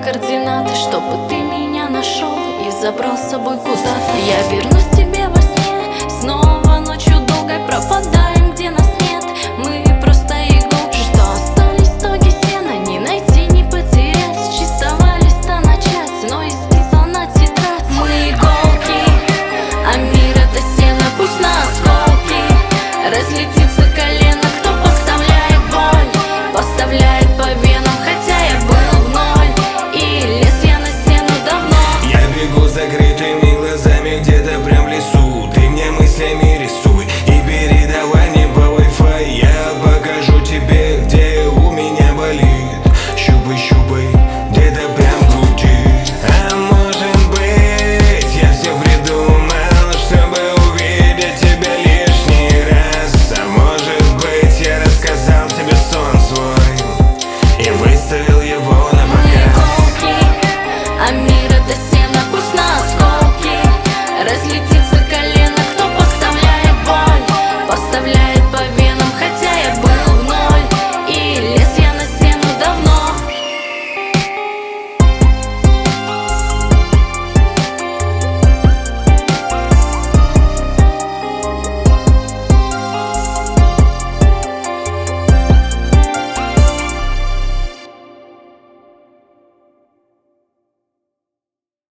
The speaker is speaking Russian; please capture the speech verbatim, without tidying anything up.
координаты, чтобы ты меня нашел и забрал с собой куда-то. Я вернусь к тебе во сне, снова ночью долгой пропадаем, где нас нет. Мы просто игрушки, что остались стоги сена. Не найти, не потерять, с чистого листа начать, но исписана тетрадь. Мы иголки, а мир это сено, пусть на осколки разлетится.